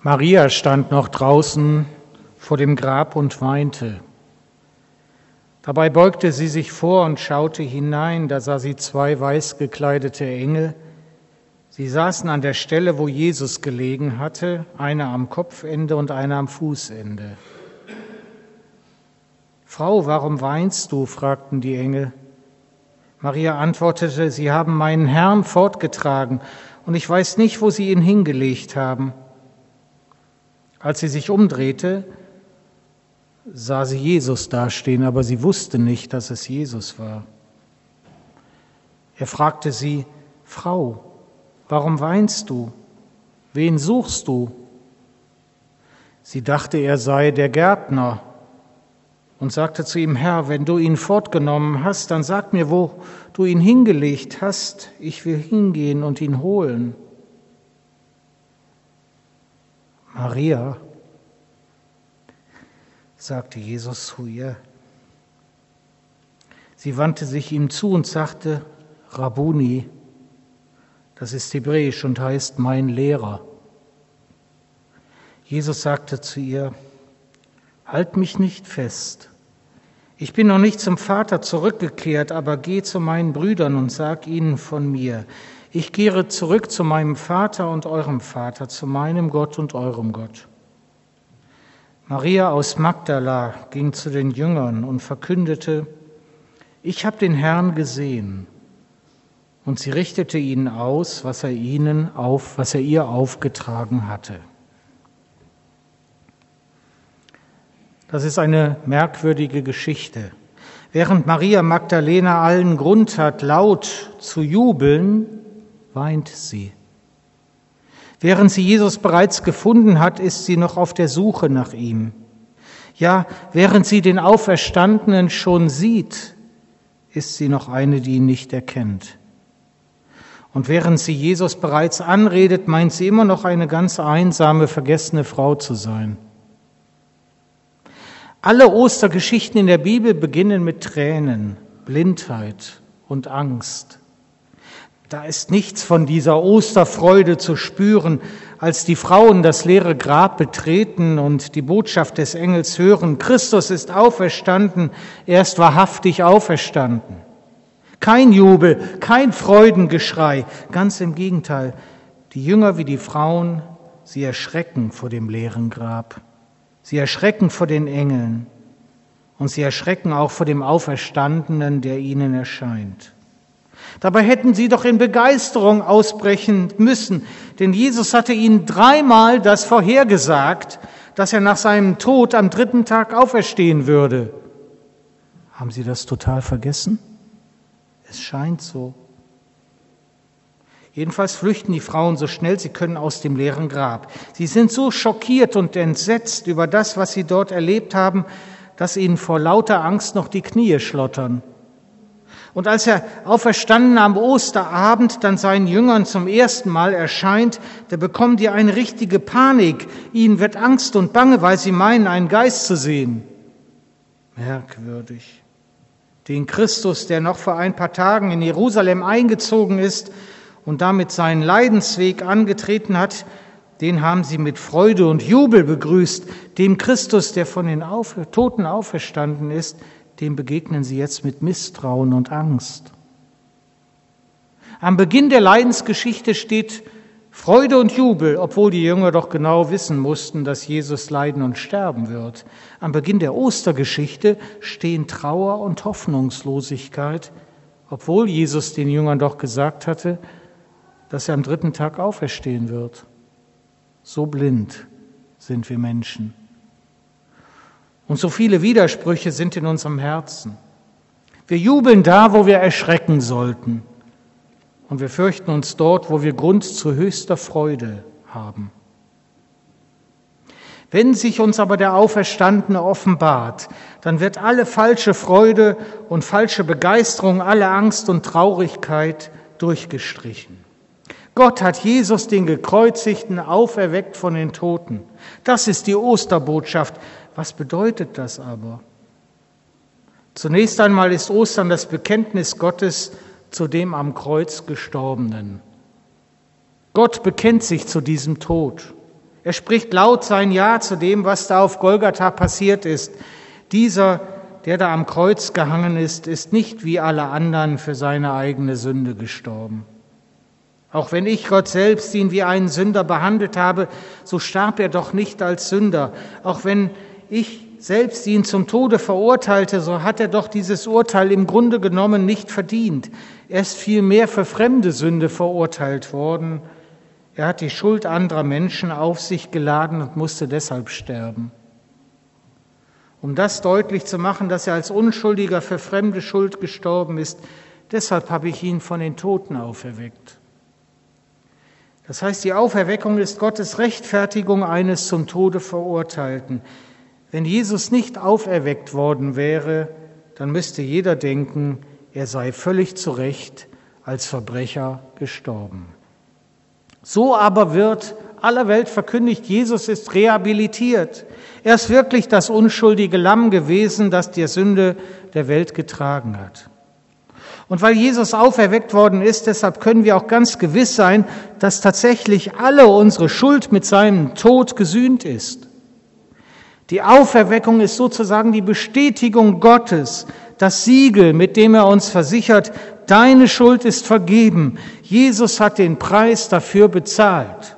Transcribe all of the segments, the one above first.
Maria stand noch draußen vor dem Grab und weinte. Dabei beugte sie sich vor und schaute hinein, da sah sie zwei weiß gekleidete Engel. Sie saßen an der Stelle, wo Jesus gelegen hatte, einer am Kopfende und einer am Fußende. »Frau, warum weinst du?« fragten die Engel. Maria antwortete, »Sie haben meinen Herrn fortgetragen, und ich weiß nicht, wo sie ihn hingelegt haben.« Als sie sich umdrehte, sah sie Jesus dastehen, aber sie wusste nicht, dass es Jesus war. Er fragte sie, »Frau, warum weinst du? Wen suchst du?« Sie dachte, er sei der Gärtner und sagte zu ihm, »Herr, wenn du ihn fortgenommen hast, dann sag mir, wo du ihn hingelegt hast. Ich will hingehen und ihn holen.« »Maria«, sagte Jesus zu ihr. Sie wandte sich ihm zu und sagte, »Rabbuni«, das ist hebräisch und heißt mein Lehrer. Jesus sagte zu ihr, »Halt mich nicht fest. Ich bin noch nicht zum Vater zurückgekehrt, aber geh zu meinen Brüdern und sag ihnen von mir. Ich kehre zurück zu meinem Vater und eurem Vater, zu meinem Gott und eurem Gott.« Maria aus Magdala ging zu den Jüngern und verkündete, »Ich habe den Herrn gesehen.« Und sie richtete ihnen aus, was er ihr aufgetragen hatte. Das ist eine merkwürdige Geschichte. Während Maria Magdalena allen Grund hat, laut zu jubeln, weint sie. Während sie Jesus bereits gefunden hat, ist sie noch auf der Suche nach ihm. Ja, während sie den Auferstandenen schon sieht, ist sie noch eine, die ihn nicht erkennt. Und während sie Jesus bereits anredet, meint sie immer noch eine ganz einsame, vergessene Frau zu sein. Alle Ostergeschichten in der Bibel beginnen mit Tränen, Blindheit und Angst. Da ist nichts von dieser Osterfreude zu spüren, als die Frauen das leere Grab betreten und die Botschaft des Engels hören, Christus ist auferstanden, er ist wahrhaftig auferstanden. Kein Jubel, kein Freudengeschrei, ganz im Gegenteil. Die Jünger wie die Frauen, sie erschrecken vor dem leeren Grab. Sie erschrecken vor den Engeln und sie erschrecken auch vor dem Auferstandenen, der ihnen erscheint. Dabei hätten sie doch in Begeisterung ausbrechen müssen, denn Jesus hatte ihnen 3-mal das vorhergesagt, dass er nach seinem Tod am 3. Tag auferstehen würde. Haben sie das total vergessen? Es scheint so. Jedenfalls flüchten die Frauen so schnell sie können aus dem leeren Grab. Sie sind so schockiert und entsetzt über das, was sie dort erlebt haben, dass ihnen vor lauter Angst noch die Knie schlottern. Und als er auferstanden am Osterabend dann seinen Jüngern zum ersten Mal erscheint, da bekommen die eine richtige Panik. Ihnen wird Angst und Bange, weil sie meinen, einen Geist zu sehen. Merkwürdig. Den Christus, der noch vor ein paar Tagen in Jerusalem eingezogen ist und damit seinen Leidensweg angetreten hat, den haben sie mit Freude und Jubel begrüßt. Dem Christus, der von den Toten auferstanden ist, dem begegnen sie jetzt mit Misstrauen und Angst. Am Beginn der Leidensgeschichte steht Freude und Jubel, obwohl die Jünger doch genau wissen mussten, dass Jesus leiden und sterben wird. Am Beginn der Ostergeschichte stehen Trauer und Hoffnungslosigkeit, obwohl Jesus den Jüngern doch gesagt hatte, dass er am 3. Tag auferstehen wird. So blind sind wir Menschen. Und so viele Widersprüche sind in unserem Herzen. Wir jubeln da, wo wir erschrecken sollten. Und wir fürchten uns dort, wo wir Grund zu höchster Freude haben. Wenn sich uns aber der Auferstandene offenbart, dann wird alle falsche Freude und falsche Begeisterung, alle Angst und Traurigkeit durchgestrichen. Gott hat Jesus, den Gekreuzigten, auferweckt von den Toten. Das ist die Osterbotschaft. Was bedeutet das aber? Zunächst einmal ist Ostern das Bekenntnis Gottes zu dem am Kreuz Gestorbenen. Gott bekennt sich zu diesem Tod. Er spricht laut sein Ja zu dem, was da auf Golgatha passiert ist. Dieser, der da am Kreuz gehangen ist nicht wie alle anderen für seine eigene Sünde gestorben. Auch wenn ich, Gott selbst, ihn wie einen Sünder behandelt habe, so starb er doch nicht als Sünder. Auch wenn ich selbst ihn zum Tode verurteilte, so hat er doch dieses Urteil im Grunde genommen nicht verdient. Er ist vielmehr für fremde Sünde verurteilt worden. Er hat die Schuld anderer Menschen auf sich geladen und musste deshalb sterben. Um das deutlich zu machen, dass er als Unschuldiger für fremde Schuld gestorben ist, deshalb habe ich ihn von den Toten auferweckt. Das heißt, die Auferweckung ist Gottes Rechtfertigung eines zum Tode Verurteilten. Wenn Jesus nicht auferweckt worden wäre, dann müsste jeder denken, er sei völlig zu Recht als Verbrecher gestorben. So aber wird aller Welt verkündigt, Jesus ist rehabilitiert. Er ist wirklich das unschuldige Lamm gewesen, das die Sünde der Welt getragen hat. Und weil Jesus auferweckt worden ist, deshalb können wir auch ganz gewiss sein, dass tatsächlich alle unsere Schuld mit seinem Tod gesühnt ist. Die Auferweckung ist sozusagen die Bestätigung Gottes, das Siegel, mit dem er uns versichert, deine Schuld ist vergeben. Jesus hat den Preis dafür bezahlt.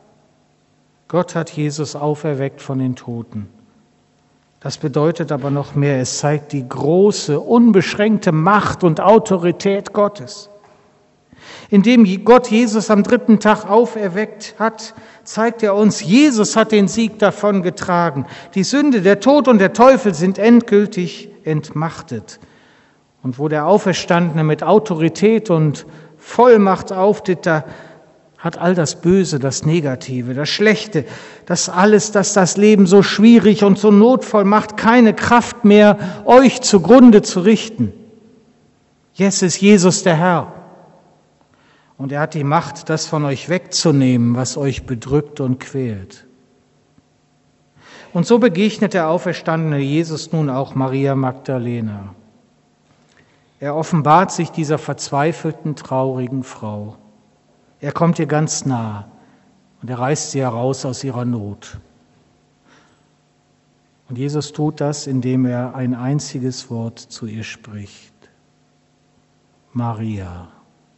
Gott hat Jesus auferweckt von den Toten. Das bedeutet aber noch mehr, es zeigt die große, unbeschränkte Macht und Autorität Gottes. Indem Gott Jesus am 3. Tag auferweckt hat, zeigt er uns, Jesus hat den Sieg davon getragen. Die Sünde, der Tod und der Teufel sind endgültig entmachtet. Und wo der Auferstandene mit Autorität und Vollmacht auftritt, da hat all das Böse, das Negative, das Schlechte, das alles, das das Leben so schwierig und so notvoll macht, keine Kraft mehr, euch zugrunde zu richten. Jetzt ist Jesus der Herr. Und er hat die Macht, das von euch wegzunehmen, was euch bedrückt und quält. Und so begegnet der auferstandene Jesus nun auch Maria Magdalena. Er offenbart sich dieser verzweifelten, traurigen Frau. Er kommt ihr ganz nah und er reißt sie heraus aus ihrer Not. Und Jesus tut das, indem er ein einziges Wort zu ihr spricht. Maria.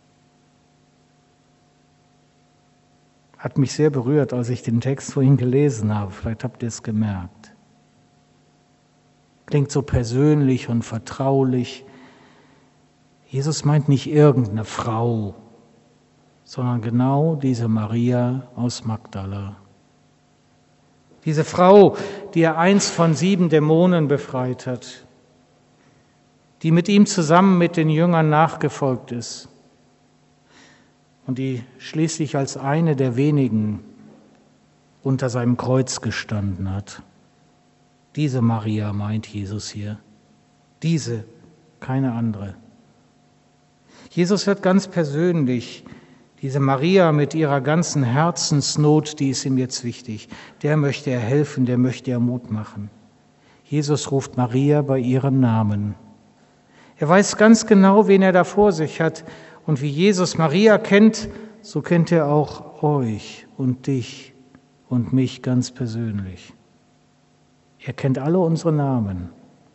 Hat mich sehr berührt, als ich den Text vorhin gelesen habe. Vielleicht habt ihr es gemerkt. Klingt so persönlich und vertraulich. Jesus meint nicht irgendeine Frau, sondern genau diese Maria aus Magdala. Diese Frau, die er einst von 7 Dämonen befreit hat, die mit ihm zusammen mit den Jüngern nachgefolgt ist und die schließlich als eine der wenigen unter seinem Kreuz gestanden hat. Diese Maria meint Jesus hier. Diese, keine andere. Jesus wird ganz persönlich. Diese Maria mit ihrer ganzen Herzensnot, die ist ihm jetzt wichtig. Der möchte er helfen, der möchte er Mut machen. Jesus ruft Maria bei ihrem Namen. Er weiß ganz genau, wen er da vor sich hat. Und wie Jesus Maria kennt, so kennt er auch euch und dich und mich ganz persönlich. Er kennt alle unsere Namen.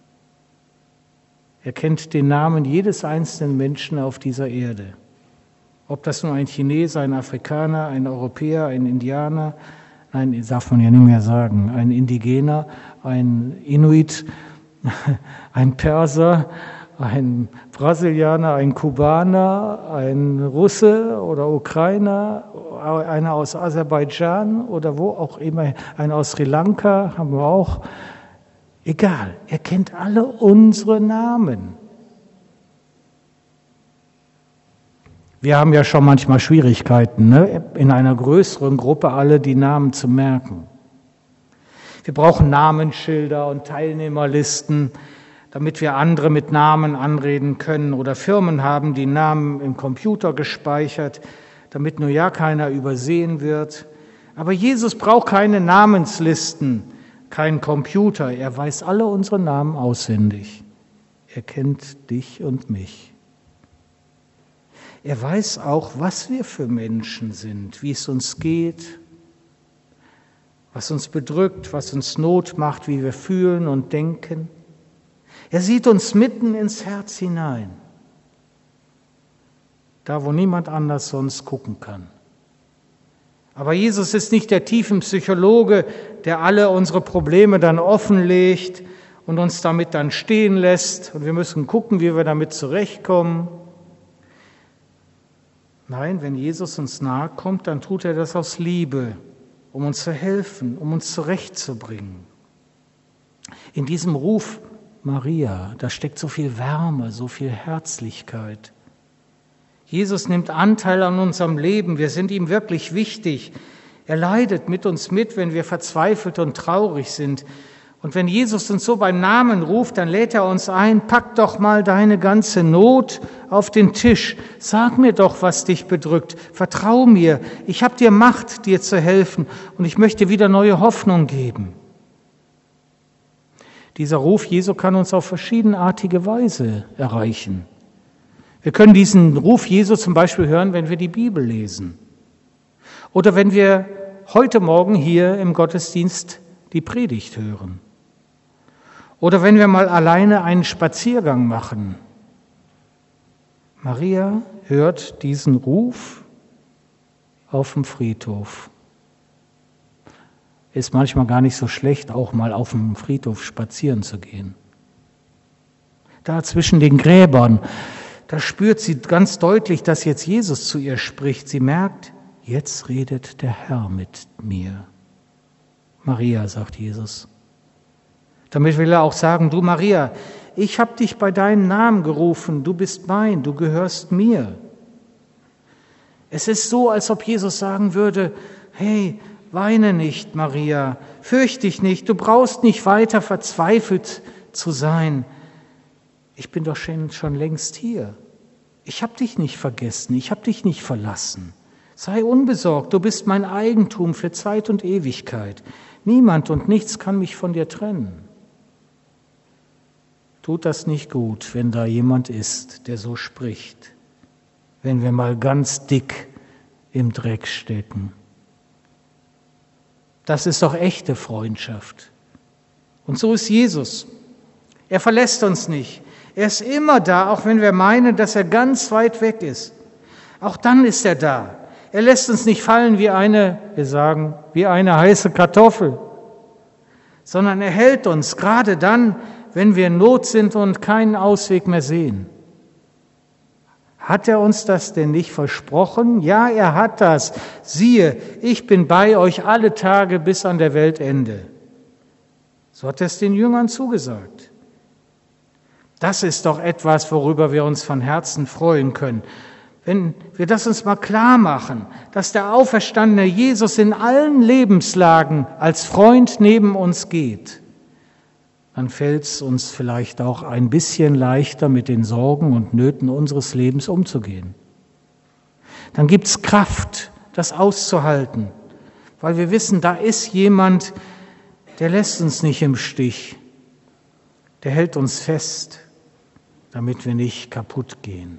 Er kennt den Namen jedes einzelnen Menschen auf dieser Erde. Ob das nun ein Chinese, ein Afrikaner, ein Europäer, ein Indianer, nein, das darf man ja nicht mehr sagen, ein Indigener, ein Inuit, ein Perser, ein Brasilianer, ein Kubaner, ein Russe oder Ukrainer, einer aus Aserbaidschan oder wo auch immer, einer aus Sri Lanka haben wir auch. Egal, er kennt alle unsere Namen. Wir haben ja schon manchmal Schwierigkeiten, in einer größeren Gruppe alle die Namen zu merken. Wir brauchen Namensschilder und Teilnehmerlisten, damit wir andere mit Namen anreden können, oder Firmen haben die Namen im Computer gespeichert, damit nur ja keiner übersehen wird. Aber Jesus braucht keine Namenslisten, keinen Computer. Er weiß alle unsere Namen auswendig. Er kennt dich und mich. Er weiß auch, was wir für Menschen sind, wie es uns geht, was uns bedrückt, was uns Not macht, wie wir fühlen und denken. Er sieht uns mitten ins Herz hinein, da wo niemand anders sonst gucken kann. Aber Jesus ist nicht der Tiefenpsychologe, der alle unsere Probleme dann offenlegt und uns damit dann stehen lässt und wir müssen gucken, wie wir damit zurechtkommen. Nein, wenn Jesus uns nahe kommt, dann tut er das aus Liebe, um uns zu helfen, um uns zurechtzubringen. In diesem Ruf Maria, da steckt so viel Wärme, so viel Herzlichkeit. Jesus nimmt Anteil an unserem Leben, wir sind ihm wirklich wichtig. Er leidet mit uns mit, wenn wir verzweifelt und traurig sind. Und wenn Jesus uns so beim Namen ruft, dann lädt er uns ein, pack doch mal deine ganze Not auf den Tisch. Sag mir doch, was dich bedrückt. Vertrau mir. Ich habe dir Macht, dir zu helfen. Und ich möchte wieder neue Hoffnung geben. Dieser Ruf Jesu kann uns auf verschiedenartige Weise erreichen. Wir können diesen Ruf Jesu zum Beispiel hören, wenn wir die Bibel lesen. Oder wenn wir heute Morgen hier im Gottesdienst die Predigt hören. Oder wenn wir mal alleine einen Spaziergang machen. Maria hört diesen Ruf auf dem Friedhof. Ist manchmal gar nicht so schlecht, auch mal auf dem Friedhof spazieren zu gehen. Da zwischen den Gräbern, da spürt sie ganz deutlich, dass jetzt Jesus zu ihr spricht. Sie merkt, jetzt redet der Herr mit mir. Maria, sagt Jesus. Damit will er auch sagen, du Maria, ich habe dich bei deinem Namen gerufen, du bist mein, du gehörst mir. Es ist so, als ob Jesus sagen würde, hey, weine nicht, Maria, fürchte dich nicht, du brauchst nicht weiter verzweifelt zu sein. Ich bin doch schon längst hier. Ich habe dich nicht vergessen, ich habe dich nicht verlassen. Sei unbesorgt, du bist mein Eigentum für Zeit und Ewigkeit. Niemand und nichts kann mich von dir trennen. Tut das nicht gut, wenn da jemand ist, der so spricht, wenn wir mal ganz dick im Dreck stecken. Das ist doch echte Freundschaft. Und so ist Jesus. Er verlässt uns nicht. Er ist immer da, auch wenn wir meinen, dass er ganz weit weg ist. Auch dann ist er da. Er lässt uns nicht fallen wie eine heiße Kartoffel, sondern er hält uns gerade dann, wenn wir in Not sind und keinen Ausweg mehr sehen. Hat er uns das denn nicht versprochen? Ja, er hat das. Siehe, ich bin bei euch alle Tage bis an der Weltende. So hat er es den Jüngern zugesagt. Das ist doch etwas, worüber wir uns von Herzen freuen können. Wenn wir das uns mal klar machen, dass der auferstandene Jesus in allen Lebenslagen als Freund neben uns geht, dann fällt es uns vielleicht auch ein bisschen leichter, mit den Sorgen und Nöten unseres Lebens umzugehen. Dann gibt es Kraft, das auszuhalten, weil wir wissen, da ist jemand, der lässt uns nicht im Stich, der hält uns fest, damit wir nicht kaputt gehen.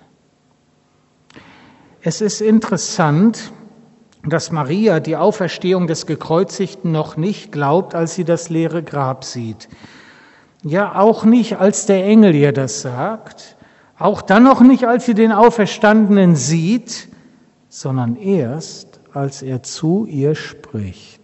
Es ist interessant, dass Maria die Auferstehung des Gekreuzigten noch nicht glaubt, als sie das leere Grab sieht. Ja, auch nicht, als der Engel ihr das sagt, auch dann noch nicht, als sie den Auferstandenen sieht, sondern erst, als er zu ihr spricht.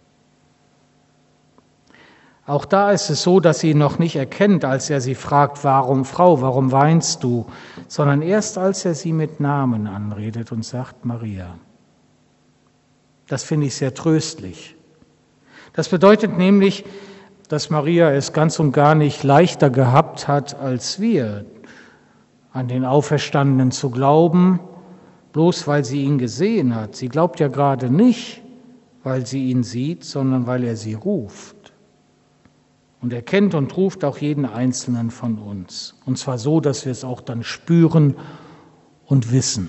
Auch da ist es so, dass sie ihn noch nicht erkennt, als er sie fragt, warum weinst du? Sondern erst, als er sie mit Namen anredet und sagt, Maria. Das finde ich sehr tröstlich. Das bedeutet nämlich, dass Maria es ganz und gar nicht leichter gehabt hat, als wir, an den Auferstandenen zu glauben, bloß weil sie ihn gesehen hat. Sie glaubt ja gerade nicht, weil sie ihn sieht, sondern weil er sie ruft. Und er kennt und ruft auch jeden Einzelnen von uns. Und zwar so, dass wir es auch dann spüren und wissen.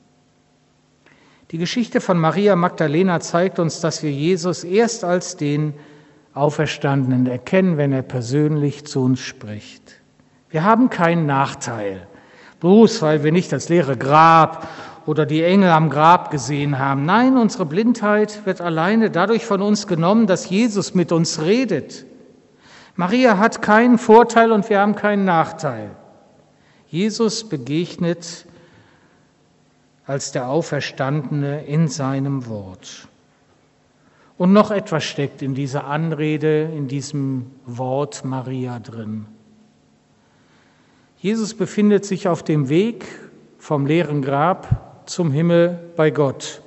Die Geschichte von Maria Magdalena zeigt uns, dass wir Jesus erst als den Auferstandenen erkennen, wenn er persönlich zu uns spricht. Wir haben keinen Nachteil, bloß weil wir nicht das leere Grab oder die Engel am Grab gesehen haben. Nein, unsere Blindheit wird alleine dadurch von uns genommen, dass Jesus mit uns redet. Maria hat keinen Vorteil und wir haben keinen Nachteil. Jesus begegnet als der Auferstandene in seinem Wort. Und noch etwas steckt in dieser Anrede, in diesem Wort Maria drin. Jesus befindet sich auf dem Weg vom leeren Grab zum Himmel bei Gott.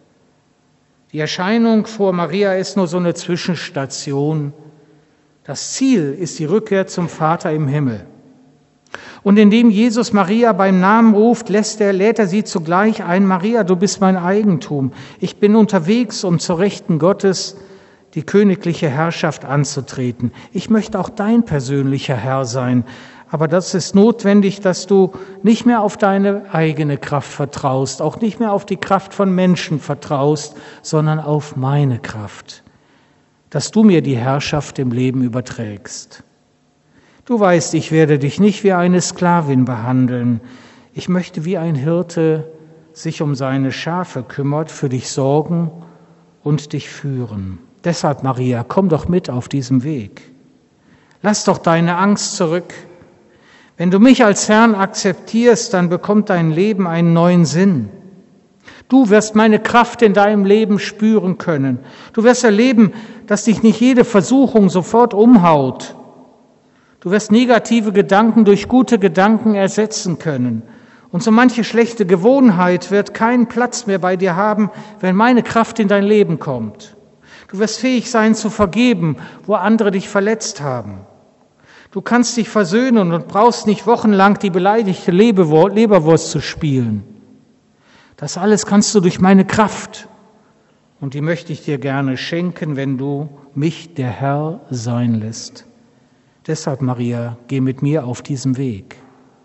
Die Erscheinung vor Maria ist nur so eine Zwischenstation. Das Ziel ist die Rückkehr zum Vater im Himmel. Und indem Jesus Maria beim Namen ruft, lädt er sie zugleich ein: Maria, du bist mein Eigentum. Ich bin unterwegs, um zur Rechten Gottes die königliche Herrschaft anzutreten. Ich möchte auch dein persönlicher Herr sein. Aber das ist notwendig, dass du nicht mehr auf deine eigene Kraft vertraust, auch nicht mehr auf die Kraft von Menschen vertraust, sondern auf meine Kraft, dass du mir die Herrschaft im Leben überträgst. Du weißt, ich werde dich nicht wie eine Sklavin behandeln. Ich möchte wie ein Hirte sich um seine Schafe kümmert, für dich sorgen und dich führen. Deshalb, Maria, komm doch mit auf diesem Weg. Lass doch deine Angst zurück. Wenn du mich als Herrn akzeptierst, dann bekommt dein Leben einen neuen Sinn. Du wirst meine Kraft in deinem Leben spüren können. Du wirst erleben, dass dich nicht jede Versuchung sofort umhaut. Du wirst negative Gedanken durch gute Gedanken ersetzen können. Und so manche schlechte Gewohnheit wird keinen Platz mehr bei dir haben, wenn meine Kraft in dein Leben kommt. Du wirst fähig sein zu vergeben, wo andere dich verletzt haben. Du kannst dich versöhnen und brauchst nicht wochenlang die beleidigte Leberwurst zu spielen. Das alles kannst du durch meine Kraft. Und die möchte ich dir gerne schenken, wenn du mich der Herr sein lässt. Deshalb, Maria, geh mit mir auf diesem Weg.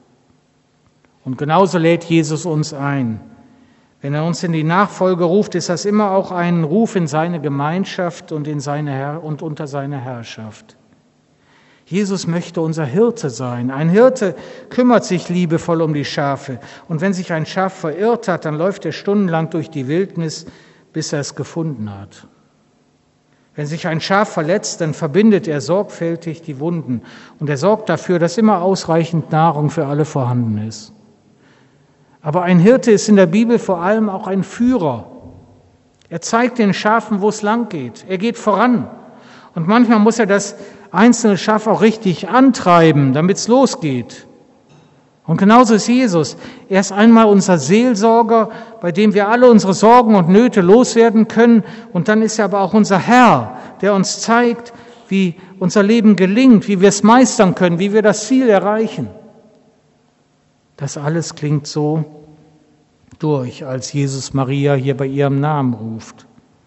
Und genauso lädt Jesus uns ein. Wenn er uns in die Nachfolge ruft, ist das immer auch ein Ruf in seine Gemeinschaft und unter seine Herrschaft. Jesus möchte unser Hirte sein. Ein Hirte kümmert sich liebevoll um die Schafe. Und wenn sich ein Schaf verirrt hat, dann läuft er stundenlang durch die Wildnis, bis er es gefunden hat. Wenn sich ein Schaf verletzt, dann verbindet er sorgfältig die Wunden. Und er sorgt dafür, dass immer ausreichend Nahrung für alle vorhanden ist. Aber ein Hirte ist in der Bibel vor allem auch ein Führer. Er zeigt den Schafen, wo es lang geht. Er geht voran. Und manchmal muss er das einzelne Schaf auch richtig antreiben, damit es losgeht. Und genauso ist Jesus. Er ist einmal unser Seelsorger, bei dem wir alle unsere Sorgen und Nöte loswerden können. Und dann ist er aber auch unser Herr, der uns zeigt, wie unser Leben gelingt, wie wir es meistern können, wie wir das Ziel erreichen. Das alles klingt so durch, als Jesus Maria hier bei ihrem Namen ruft.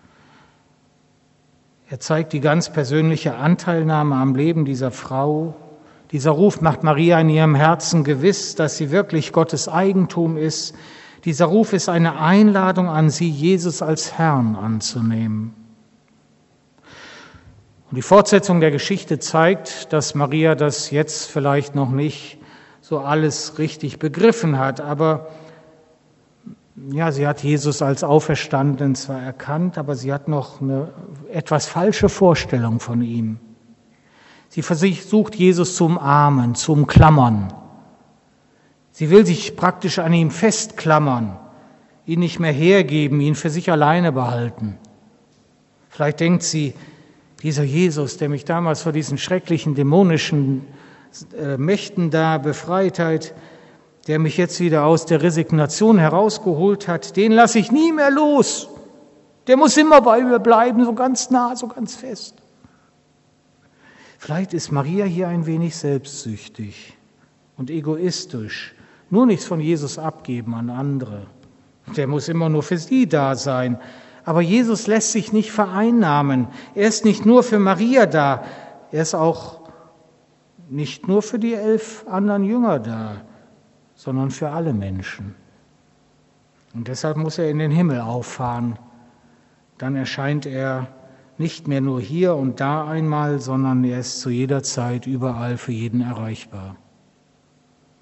Er zeigt die ganz persönliche Anteilnahme am Leben dieser Frau. Dieser Ruf macht Maria in ihrem Herzen gewiss, dass sie wirklich Gottes Eigentum ist. Dieser Ruf ist eine Einladung an sie, Jesus als Herrn anzunehmen. Und die Fortsetzung der Geschichte zeigt, dass Maria das jetzt vielleicht noch nicht so alles richtig begriffen hat, aber ja, sie hat Jesus als Auferstandenen zwar erkannt, aber sie hat noch eine etwas falsche Vorstellung von ihm. Sie versucht, Jesus zu umarmen, zu umklammern. Sie will sich praktisch an ihm festklammern, ihn nicht mehr hergeben, ihn für sich alleine behalten. Vielleicht denkt sie, dieser Jesus, der mich damals vor diesen schrecklichen dämonischen Mächten da befreit hat, der mich jetzt wieder aus der Resignation herausgeholt hat, den lasse ich nie mehr los. Der muss immer bei mir bleiben, so ganz nah, so ganz fest. Vielleicht ist Maria hier ein wenig selbstsüchtig und egoistisch, nur nichts von Jesus abgeben an andere. Der muss immer nur für sie da sein. Aber Jesus lässt sich nicht vereinnahmen. Er ist nicht nur für Maria da, er ist auch nicht nur für die 11 anderen Jünger da, sondern für alle Menschen. Und deshalb muss er in den Himmel auffahren. Dann erscheint er nicht mehr nur hier und da einmal, sondern er ist zu jeder Zeit überall für jeden erreichbar.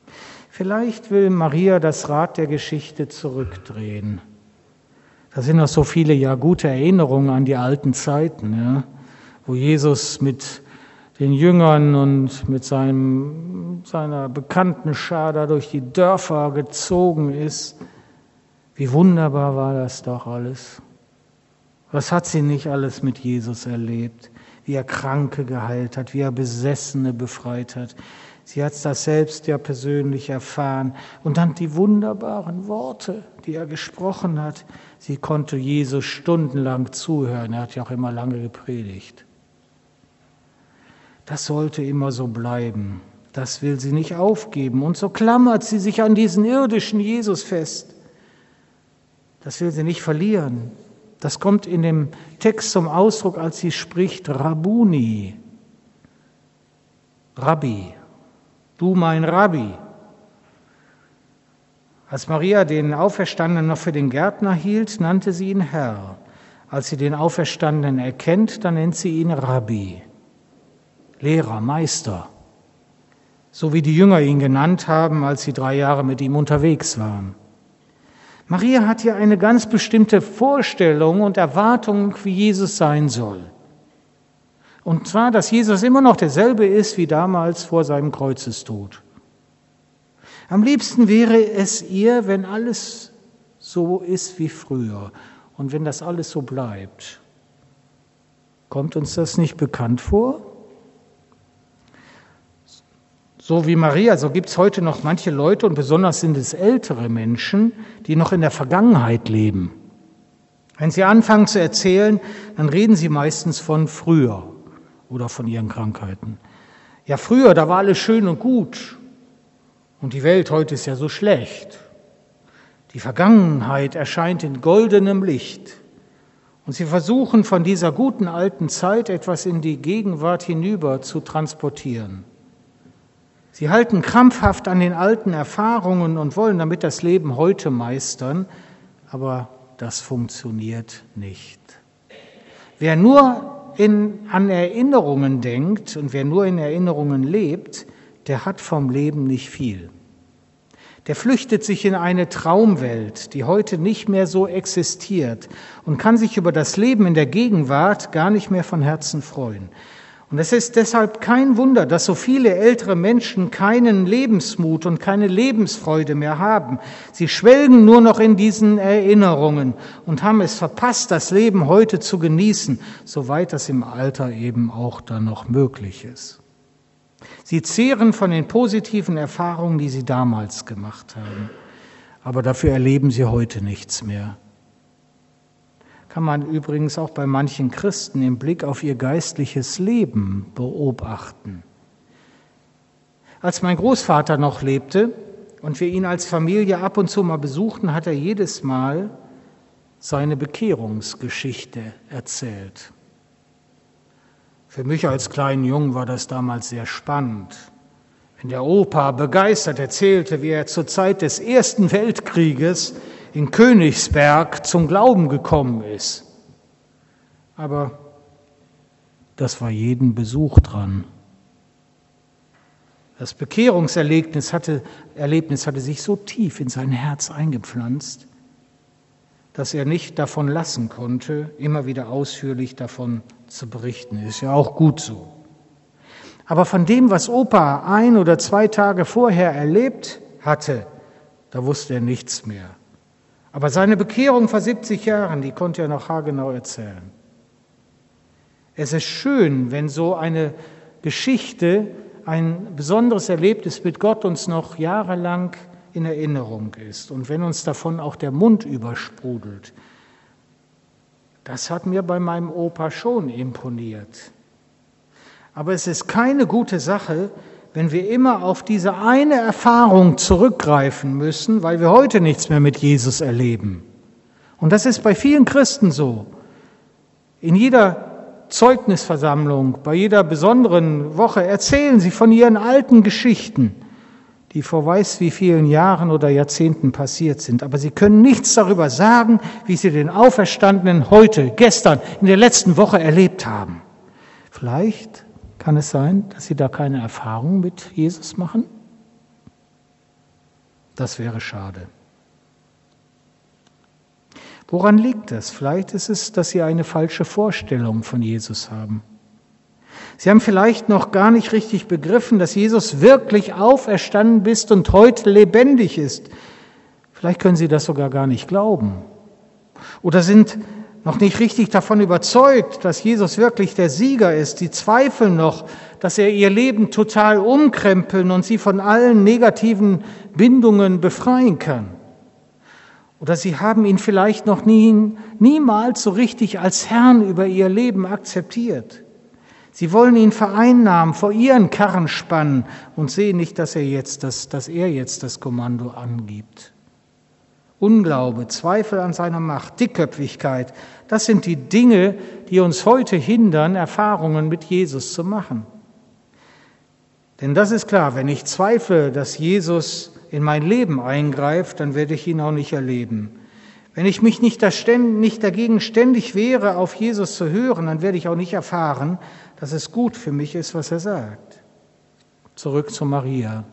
Vielleicht will Maria das Rad der Geschichte zurückdrehen. Da sind noch so viele gute Erinnerungen an die alten Zeiten, wo Jesus mit den Jüngern und mit seiner bekannten Schar da durch die Dörfer gezogen ist. Wie wunderbar war das doch alles. Was hat sie nicht alles mit Jesus erlebt? Wie er Kranke geheilt hat, wie er Besessene befreit hat. Sie hat das selbst persönlich erfahren. Und dann die wunderbaren Worte, die er gesprochen hat. Sie konnte Jesus stundenlang zuhören. Er hat ja auch immer lange gepredigt. Das sollte immer so bleiben. Das will sie nicht aufgeben. Und so klammert sie sich an diesen irdischen Jesus fest. Das will sie nicht verlieren. Das kommt in dem Text zum Ausdruck, als sie spricht, Rabbuni, Rabbi, du mein Rabbi. Als Maria den Auferstandenen noch für den Gärtner hielt, nannte sie ihn Herr. Als sie den Auferstandenen erkennt, dann nennt sie ihn Rabbi, Lehrer, Meister. So wie die Jünger ihn genannt haben, als sie 3 Jahre mit ihm unterwegs waren. Maria hat hier eine ganz bestimmte Vorstellung und Erwartung, wie Jesus sein soll. Und zwar, dass Jesus immer noch derselbe ist wie damals vor seinem Kreuzestod. Am liebsten wäre es ihr, wenn alles so ist wie früher und wenn das alles so bleibt. Kommt uns das nicht bekannt vor? So wie Maria, so gibt es heute noch manche Leute, und besonders sind es ältere Menschen, die noch in der Vergangenheit leben. Wenn sie anfangen zu erzählen, dann reden sie meistens von früher oder von ihren Krankheiten. Ja, früher, da war alles schön und gut und die Welt heute ist ja so schlecht. Die Vergangenheit erscheint in goldenem Licht und sie versuchen von dieser guten alten Zeit etwas in die Gegenwart hinüber zu transportieren. Sie halten krampfhaft an den alten Erfahrungen und wollen damit das Leben heute meistern, aber das funktioniert nicht. Wer nur an Erinnerungen denkt und wer nur in Erinnerungen lebt, der hat vom Leben nicht viel. Der flüchtet sich in eine Traumwelt, die heute nicht mehr so existiert und kann sich über das Leben in der Gegenwart gar nicht mehr von Herzen freuen. Und es ist deshalb kein Wunder, dass so viele ältere Menschen keinen Lebensmut und keine Lebensfreude mehr haben. Sie schwelgen nur noch in diesen Erinnerungen und haben es verpasst, das Leben heute zu genießen, soweit das im Alter eben auch dann noch möglich ist. Sie zehren von den positiven Erfahrungen, die sie damals gemacht haben, aber dafür erleben sie heute nichts mehr. Kann man übrigens auch bei manchen Christen im Blick auf ihr geistliches Leben beobachten. Als mein Großvater noch lebte und wir ihn als Familie ab und zu mal besuchten, hat er jedes Mal seine Bekehrungsgeschichte erzählt. Für mich als kleinen Jungen war das damals sehr spannend. Wenn der Opa begeistert erzählte, wie er zur Zeit des Ersten Weltkrieges in Königsberg zum Glauben gekommen ist. Aber das war jeden Besuch dran. Das Bekehrungserlebnis hatte sich so tief in sein Herz eingepflanzt, dass er nicht davon lassen konnte, immer wieder ausführlich davon zu berichten. Ist ja auch gut so. Aber von dem, was Opa 1 oder 2 Tage vorher erlebt hatte, da wusste er nichts mehr. Aber seine Bekehrung vor 70 Jahren, die konnte er noch haargenau erzählen. Es ist schön, wenn so eine Geschichte, ein besonderes Erlebnis mit Gott uns noch jahrelang in Erinnerung ist und wenn uns davon auch der Mund übersprudelt. Das hat mir bei meinem Opa schon imponiert. Aber es ist keine gute Sache, wenn wir immer auf diese eine Erfahrung zurückgreifen müssen, weil wir heute nichts mehr mit Jesus erleben. Und das ist bei vielen Christen so. In jeder Zeugnisversammlung, bei jeder besonderen Woche erzählen sie von ihren alten Geschichten, die vor weiß wie vielen Jahren oder Jahrzehnten passiert sind. Aber sie können nichts darüber sagen, wie sie den Auferstandenen heute, gestern, in der letzten Woche erlebt haben. Vielleicht kann es sein, dass Sie da keine Erfahrung mit Jesus machen? Das wäre schade. Woran liegt das? Vielleicht ist es, dass Sie eine falsche Vorstellung von Jesus haben. Sie haben vielleicht noch gar nicht richtig begriffen, dass Jesus wirklich auferstanden ist und heute lebendig ist. Vielleicht können Sie das sogar gar nicht glauben. Oder sind noch nicht richtig davon überzeugt, dass Jesus wirklich der Sieger ist. Sie zweifeln noch, dass er ihr Leben total umkrempeln und sie von allen negativen Bindungen befreien kann. Oder sie haben ihn vielleicht noch niemals so richtig als Herrn über ihr Leben akzeptiert. Sie wollen ihn vereinnahmen, vor ihren Karren spannen und sehen nicht, dass er jetzt das Kommando angibt. Unglaube, Zweifel an seiner Macht, Dickköpfigkeit, das sind die Dinge, die uns heute hindern, Erfahrungen mit Jesus zu machen. Denn das ist klar, wenn ich zweifle, dass Jesus in mein Leben eingreift, dann werde ich ihn auch nicht erleben. Wenn ich mich nicht dagegen ständig wehre, auf Jesus zu hören, dann werde ich auch nicht erfahren, dass es gut für mich ist, was er sagt. Zurück zu Maria.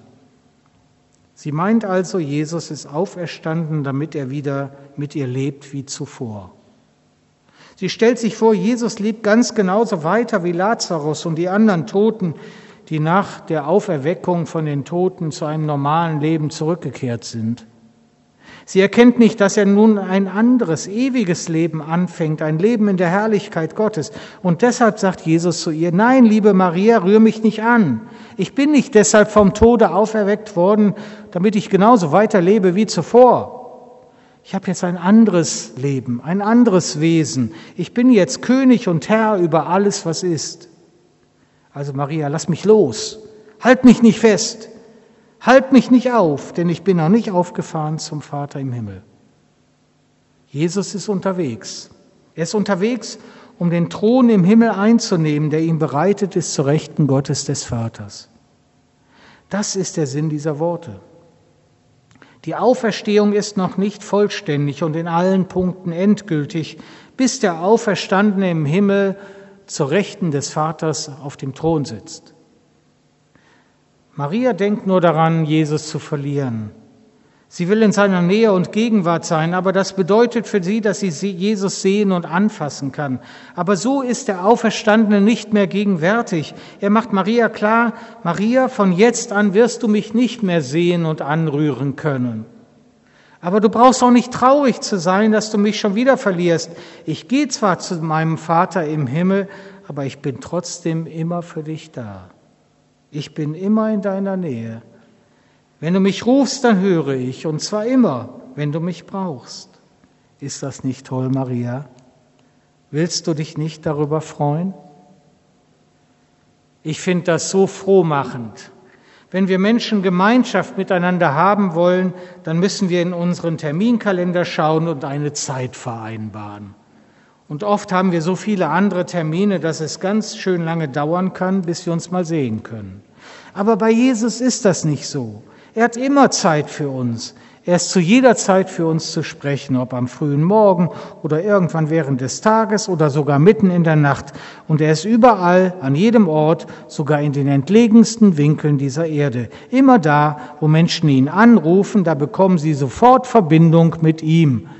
Sie meint also, Jesus ist auferstanden, damit er wieder mit ihr lebt wie zuvor. Sie stellt sich vor, Jesus lebt ganz genauso weiter wie Lazarus und die anderen Toten, die nach der Auferweckung von den Toten zu einem normalen Leben zurückgekehrt sind. Sie erkennt nicht, dass er nun ein anderes, ewiges Leben anfängt, ein Leben in der Herrlichkeit Gottes. Und deshalb sagt Jesus zu ihr, nein, liebe Maria, rühr mich nicht an. Ich bin nicht deshalb vom Tode auferweckt worden, damit ich genauso weiterlebe wie zuvor. Ich habe jetzt ein anderes Leben, ein anderes Wesen. Ich bin jetzt König und Herr über alles, was ist. Also Maria, lass mich los. Halt mich nicht fest. Halt mich nicht auf, denn ich bin noch nicht aufgefahren zum Vater im Himmel. Jesus ist unterwegs. Er ist unterwegs, um den Thron im Himmel einzunehmen, der ihm bereitet ist zur Rechten Gottes des Vaters. Das ist der Sinn dieser Worte. Die Auferstehung ist noch nicht vollständig und in allen Punkten endgültig, bis der Auferstandene im Himmel zur Rechten des Vaters auf dem Thron sitzt. Maria denkt nur daran, Jesus zu verlieren. Sie will in seiner Nähe und Gegenwart sein, aber das bedeutet für sie, dass sie Jesus sehen und anfassen kann. Aber so ist der Auferstandene nicht mehr gegenwärtig. Er macht Maria klar, Maria, von jetzt an wirst du mich nicht mehr sehen und anrühren können. Aber du brauchst auch nicht traurig zu sein, dass du mich schon wieder verlierst. Ich gehe zwar zu meinem Vater im Himmel, aber ich bin trotzdem immer für dich da. Ich bin immer in deiner Nähe. Wenn du mich rufst, dann höre ich, und zwar immer, wenn du mich brauchst. Ist das nicht toll, Maria? Willst du dich nicht darüber freuen? Ich finde das so frohmachend. Wenn wir Menschen Gemeinschaft miteinander haben wollen, dann müssen wir in unseren Terminkalender schauen und eine Zeit vereinbaren. Und oft haben wir so viele andere Termine, dass es ganz schön lange dauern kann, bis wir uns mal sehen können. Aber bei Jesus ist das nicht so. Er hat immer Zeit für uns. Er ist zu jeder Zeit für uns zu sprechen, ob am frühen Morgen oder irgendwann während des Tages oder sogar mitten in der Nacht. Und er ist überall, an jedem Ort, sogar in den entlegensten Winkeln dieser Erde. Immer da, wo Menschen ihn anrufen, da bekommen sie sofort Verbindung mit ihm.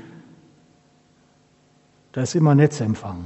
Da ist immer Netzempfang.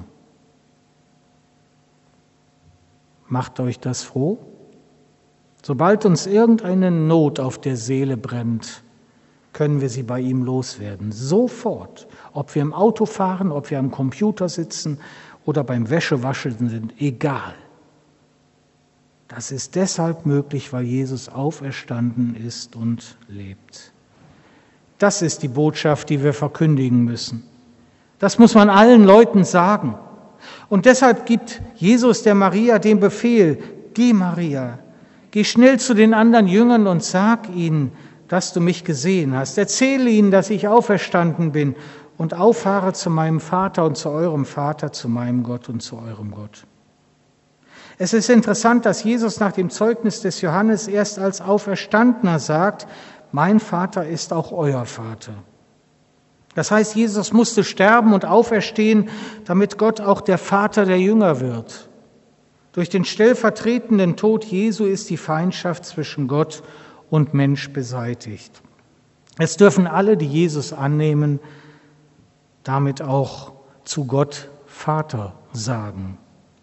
Macht euch das froh? Sobald uns irgendeine Not auf der Seele brennt, können wir sie bei ihm loswerden. Sofort. Ob wir im Auto fahren, ob wir am Computer sitzen oder beim Wäschewaschen sind, egal. Das ist deshalb möglich, weil Jesus auferstanden ist und lebt. Das ist die Botschaft, die wir verkündigen müssen. Das muss man allen Leuten sagen. Und deshalb gibt Jesus der Maria den Befehl, geh Maria, geh schnell zu den anderen Jüngern und sag ihnen, dass du mich gesehen hast. Erzähle ihnen, dass ich auferstanden bin und auffahre zu meinem Vater und zu eurem Vater, zu meinem Gott und zu eurem Gott. Es ist interessant, dass Jesus nach dem Zeugnis des Johannes erst als Auferstandener sagt, mein Vater ist auch euer Vater. Das heißt, Jesus musste sterben und auferstehen, damit Gott auch der Vater der Jünger wird. Durch den stellvertretenden Tod Jesu ist die Feindschaft zwischen Gott und Mensch beseitigt. Es dürfen alle, die Jesus annehmen, damit auch zu Gott Vater sagen.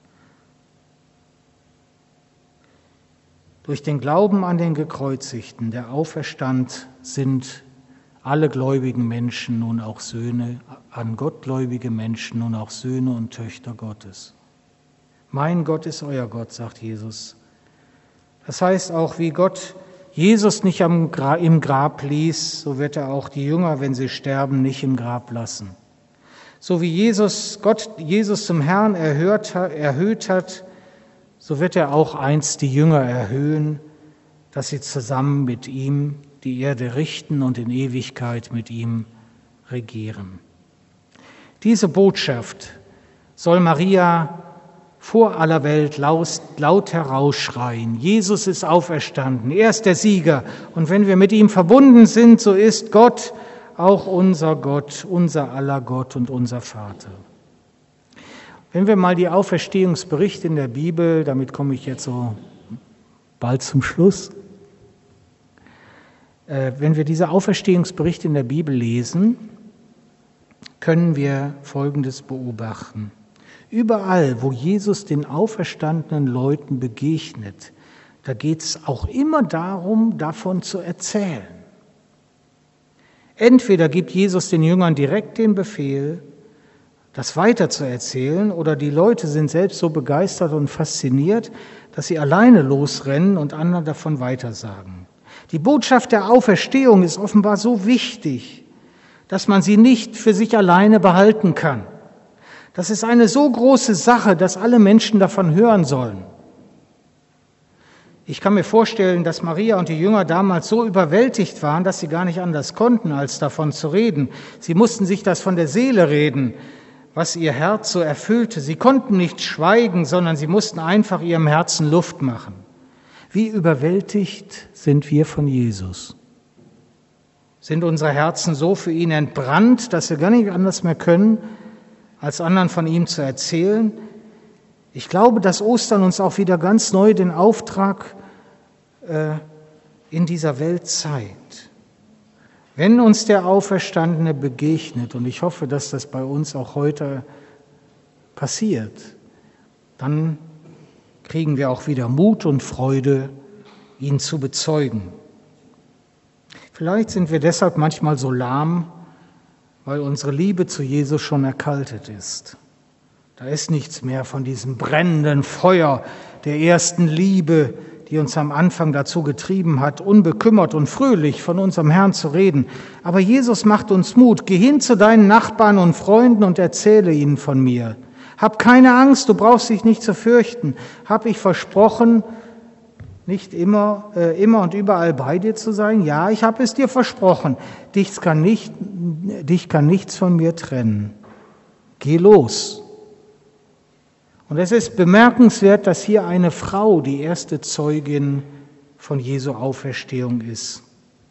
Durch den Glauben an den Gekreuzigten, der auferstand, sind alle gläubigen Menschen nun auch Söhne, an gottgläubige Menschen nun auch Söhne und Töchter Gottes. Mein Gott ist euer Gott, sagt Jesus. Das heißt auch, wie Gott Jesus nicht im Grab ließ, so wird er auch die Jünger, wenn sie sterben, nicht im Grab lassen. So wie Gott Jesus zum Herrn erhöht hat, so wird er auch einst die Jünger erhöhen, dass sie zusammen mit ihm die Erde richten und in Ewigkeit mit ihm regieren. Diese Botschaft soll Maria vor aller Welt laut herausschreien. Jesus ist auferstanden, er ist der Sieger. Und wenn wir mit ihm verbunden sind, so ist Gott auch unser Gott, unser aller Gott und unser Vater. Wenn wir mal die Auferstehungsberichte in der Bibel, damit komme ich jetzt so bald zum Schluss, wenn wir diese Auferstehungsberichte in der Bibel lesen, können wir Folgendes beobachten. Überall, wo Jesus den auferstandenen Leuten begegnet, da geht es auch immer darum, davon zu erzählen. Entweder gibt Jesus den Jüngern direkt den Befehl, das weiterzuerzählen, oder die Leute sind selbst so begeistert und fasziniert, dass sie alleine losrennen und anderen davon weitersagen. Die Botschaft der Auferstehung ist offenbar so wichtig, dass man sie nicht für sich alleine behalten kann. Das ist eine so große Sache, dass alle Menschen davon hören sollen. Ich kann mir vorstellen, dass Maria und die Jünger damals so überwältigt waren, dass sie gar nicht anders konnten, als davon zu reden. Sie mussten sich das von der Seele reden, was ihr Herz so erfüllte. Sie konnten nicht schweigen, sondern sie mussten einfach ihrem Herzen Luft machen. Wie überwältigt sind wir von Jesus? Sind unsere Herzen so für ihn entbrannt, dass wir gar nicht anders mehr können, als anderen von ihm zu erzählen? Ich glaube, dass Ostern uns auch wieder ganz neu den Auftrag in dieser Welt zeigt. Wenn uns der Auferstandene begegnet, und ich hoffe, dass das bei uns auch heute passiert, dann kriegen wir auch wieder Mut und Freude, ihn zu bezeugen. Vielleicht sind wir deshalb manchmal so lahm, weil unsere Liebe zu Jesus schon erkaltet ist. Da ist nichts mehr von diesem brennenden Feuer der ersten Liebe, die uns am Anfang dazu getrieben hat, unbekümmert und fröhlich von unserem Herrn zu reden. Aber Jesus macht uns Mut. Geh hin zu deinen Nachbarn und Freunden und erzähle ihnen von mir. Hab keine Angst, du brauchst dich nicht zu fürchten. Hab ich versprochen, nicht immer und überall bei dir zu sein? Ja, ich habe es dir versprochen. Dich kann nichts von mir trennen. Geh los. Und es ist bemerkenswert, dass hier eine Frau die erste Zeugin von Jesu Auferstehung ist.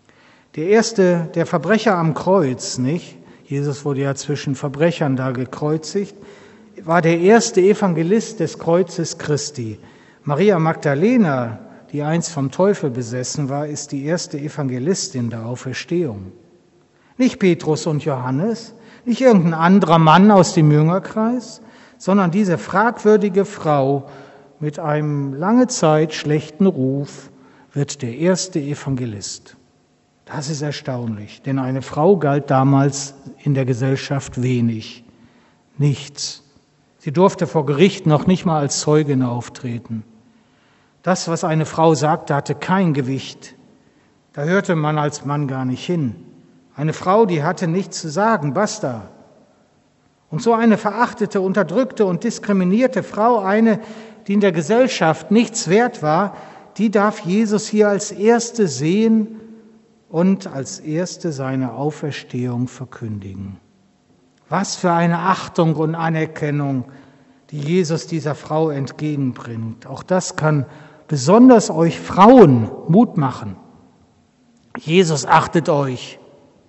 Der Verbrecher am Kreuz, nicht? Jesus wurde ja zwischen Verbrechern da gekreuzigt, war der erste Evangelist des Kreuzes Christi. Maria Magdalena, die einst vom Teufel besessen war, ist die erste Evangelistin der Auferstehung. Nicht Petrus und Johannes, nicht irgendein anderer Mann aus dem Jüngerkreis, sondern diese fragwürdige Frau mit einem lange Zeit schlechten Ruf wird der erste Evangelist. Das ist erstaunlich, denn eine Frau galt damals in der Gesellschaft wenig, nichts. Sie durfte vor Gericht noch nicht mal als Zeugin auftreten. Das, was eine Frau sagte, hatte kein Gewicht. Da hörte man als Mann gar nicht hin. Eine Frau, die hatte nichts zu sagen, basta. Und so eine verachtete, unterdrückte und diskriminierte Frau, eine, die in der Gesellschaft nichts wert war, die darf Jesus hier als Erste sehen und als Erste seine Auferstehung verkündigen. Was für eine Achtung und Anerkennung, die Jesus dieser Frau entgegenbringt. Auch das kann besonders euch Frauen Mut machen. Jesus achtet euch.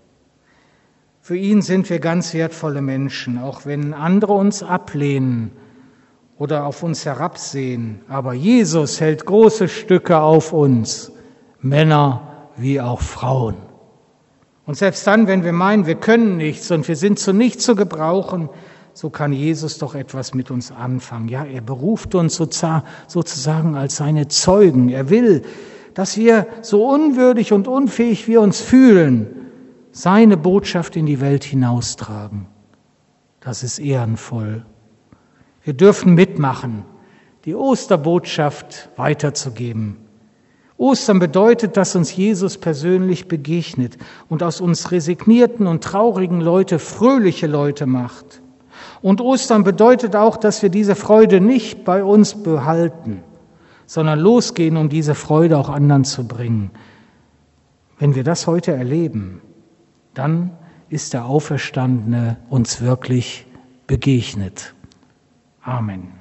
Für ihn sind wir ganz wertvolle Menschen, auch wenn andere uns ablehnen oder auf uns herabsehen. Aber Jesus hält große Stücke auf uns, Männer wie auch Frauen. Und selbst dann, wenn wir meinen, wir können nichts und wir sind zu nichts zu gebrauchen, so kann Jesus doch etwas mit uns anfangen. Ja, er beruft uns sozusagen als seine Zeugen. Er will, dass wir, so unwürdig und unfähig wir uns fühlen, seine Botschaft in die Welt hinaustragen. Das ist ehrenvoll. Wir dürfen mitmachen, die Osterbotschaft weiterzugeben. Ostern bedeutet, dass uns Jesus persönlich begegnet und aus uns resignierten und traurigen Leute fröhliche Leute macht. Und Ostern bedeutet auch, dass wir diese Freude nicht bei uns behalten, sondern losgehen, um diese Freude auch anderen zu bringen. Wenn wir das heute erleben, dann ist der Auferstandene uns wirklich begegnet. Amen.